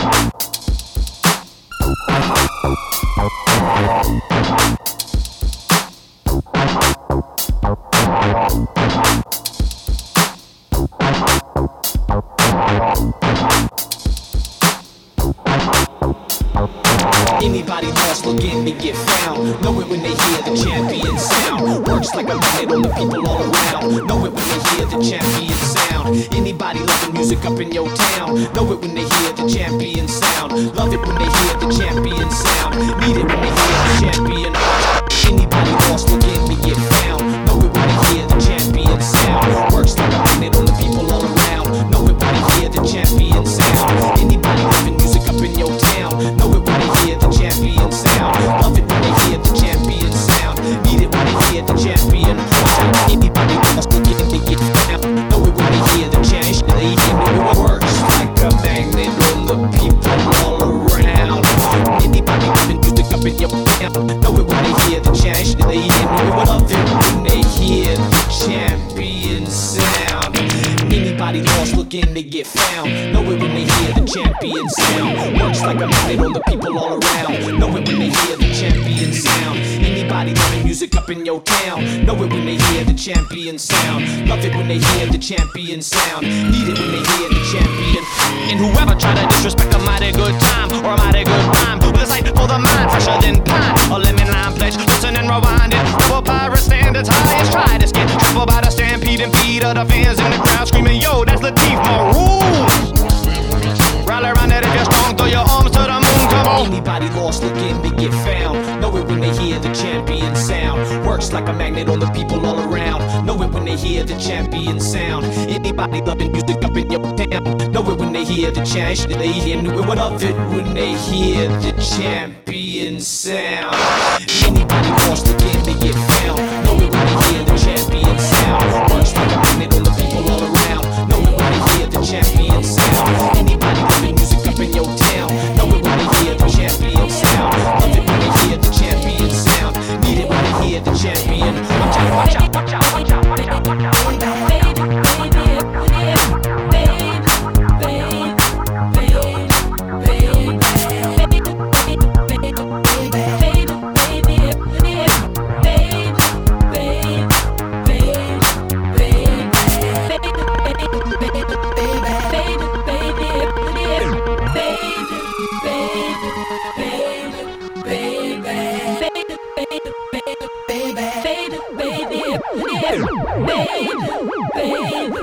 Anybody lost looking to get found. Know it when they hear the champion sound. Works like a magnet on the people all around. Know it when they hear the champion sound. Anybody loving music up in your town. Know it when they hear the champion sound. Love it when they hear the champion sound. Need it when they hear the champion. Anybody lost looking to get found. Know it when they hear the champion sound. Works like a magnet on the people all around. Know it when they hear the champion sound. Anybody loving music up in your town. Know it when they hear the champion sound. Love it when they hear the champion sound. Need it when they hear the champion sound. Anybody lost looking to get found. Know it when they hear the champion. They hear it works like a magnet on the people all around. Anybody loving music up in your town. Know it when they hear the champion. They hear it. Love it when they hear the champion sound. Anybody lost looking to get found. Know it when they hear the champion sound. Works like a magnet on the people all around. Know it when they hear the champion sound. Anybody loving music up in your town. Know it when they hear the champion sound. Love it when they hear the champion sound. Need it when they hear the champion. And whoever try to disrespect a mighty good time or a mighty good rhyme with a sight for the mind, fresher than pine. A lemon lime pledge, listen and rewind it. Double pirate standards highest. Try to skip trouble by the stampede and feed of the fans in the crowd screaming, yo, that's Latif Maroon. Rally around it if you're strong, throw your arms to the moon, come on. Anybody lost looking to get found. Know it when they hear the champion sound. Works like a magnet on the people all around. Know it when they hear the champion sound. Anybody loving music up in your town. Know it when they hear the champion. They hear it. Love it when they hear the champion sound. Anybody lost looking to get found. Know it when they hear the champion sound. Works like a magnet on the people all around. Know it when they hear the champion sound. Anybody loving music up in your town. Know it when they hear the champion sound. Love it when they hear the champion sound. Need it when they hear the champion. Watch out, watch out, watch out, watch out, watch out, watch out, watch out. Baby,